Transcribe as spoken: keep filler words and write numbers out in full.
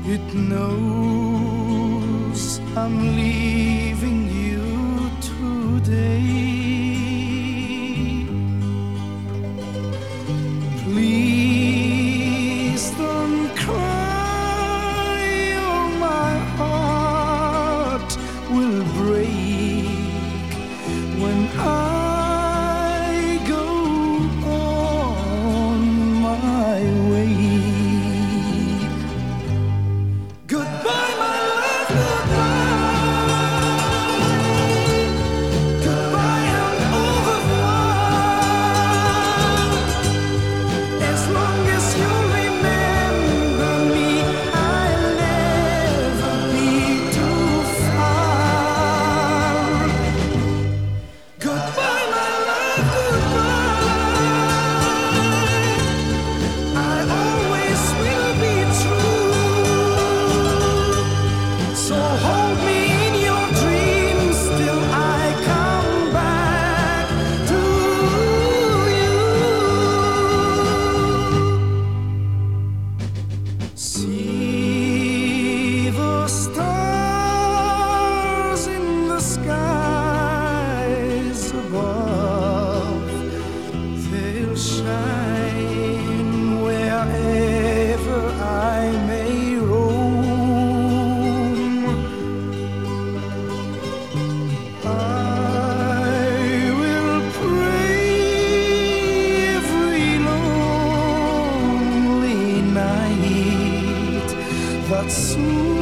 It knows I'm leaving you today. Please don't cry, or my heart will break when I go on my way. Goodbye, my love, goodbye. Goodbye and au revoir. As long as you remember me, I'll never be too far. Goodbye, my love, goodbye. I always will be true. So hold me in your dreams till I come back to you. See the stars in the skies above. They'll shine wherever I may roam. I will pray every lonely night that soon